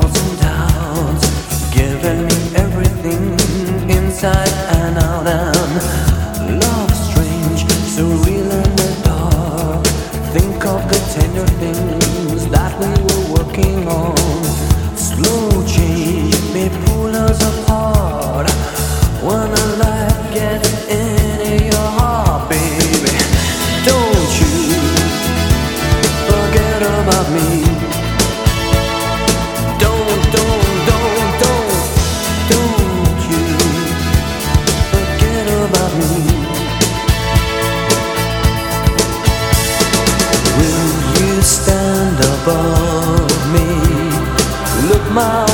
ups and downs, giving me everything inside and out. And love strange, so real in the dark. Think of the tender things that we were working on. Slow change may pull us apart when a light gets into your heart, baby. Don't you forget about me. Don't you forget about me. Will you stand above me? Look my